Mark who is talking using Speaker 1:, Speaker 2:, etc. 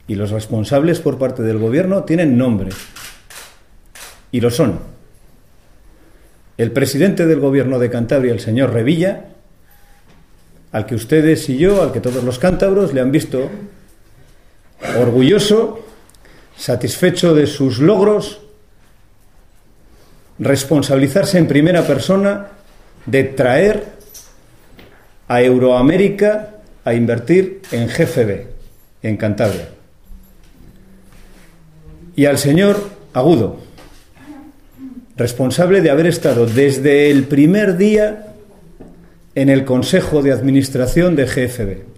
Speaker 1: Y los responsables por parte del gobierno tienen nombre. Y lo son el presidente del gobierno de Cantabria, el señor Revilla, al que ustedes y yo, al que todos los cántabros le han visto orgulloso, satisfecho de sus logros, responsabilizarse en primera persona de traer a Euroamérica a invertir en GFB, en Cantabria. Y al señor Agudo, responsable de haber estado desde el primer día en el Consejo de Administración de GFB.